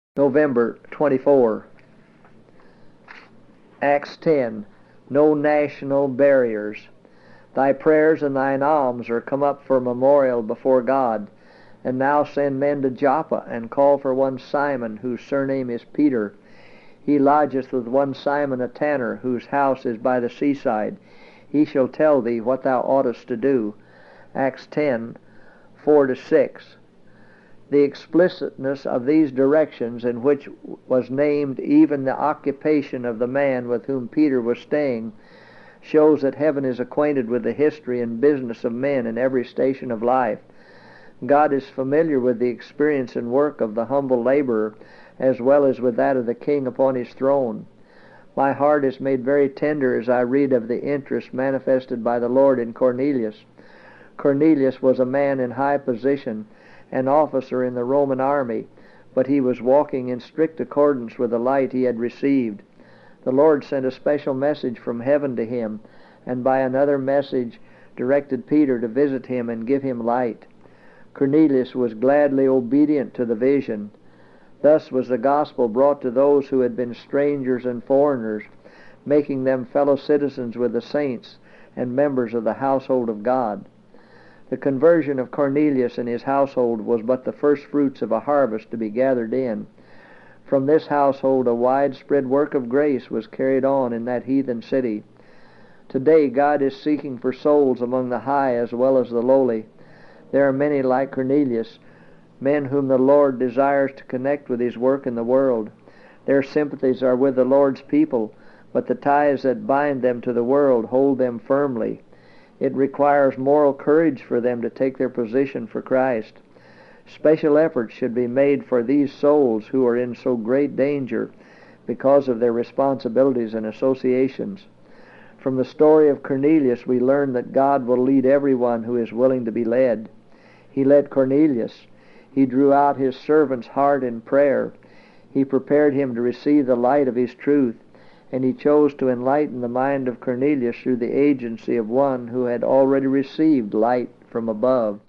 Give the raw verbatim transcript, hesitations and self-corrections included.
November twenty-fourth. Acts ten. No national barriers. Thy prayers and thine alms are come up for memorial before God. And now send men to Joppa, and call for one Simon, whose surname is Peter. He lodgeth with one Simon a tanner, whose house is by the seaside. He shall tell thee what thou oughtest to do. Acts ten, four to six. The explicitness of these directions, in which was named even the occupation of the man with whom Peter was staying, shows that heaven is acquainted with the history and business of men in every station of life. God is familiar with the experience and work of the humble laborer, as well as with that of the king upon his throne. My heart is made very tender as I read of the interest manifested by the Lord in Cornelius. Cornelius was a man in high position, an officer in the Roman army, but he was walking in strict accordance with the light he had received. The Lord sent a special message from heaven to him, and by another message directed Peter to visit him and give him light. Cornelius was gladly obedient to the vision. Thus was the gospel brought to those who had been strangers and foreigners, making them fellow citizens with the saints and members of the household of God. The conversion of Cornelius and his household was but the first fruits of a harvest to be gathered in. From this household a widespread work of grace was carried on in that heathen city. Today God is seeking for souls among the high as well as the lowly. There are many like Cornelius, men whom the Lord desires to connect with his work in the world. Their sympathies are with the Lord's people, but the ties that bind them to the world hold them firmly. It requires moral courage for them to take their position for Christ. Special efforts should be made for these souls who are in so great danger because of their responsibilities and associations. From the story of Cornelius we learn that God will lead everyone who is willing to be led. He led Cornelius. He drew out his servant's heart in prayer. He prepared him to receive the light of his truth, and he chose to enlighten the mind of Cornelius through the agency of one who had already received light from above.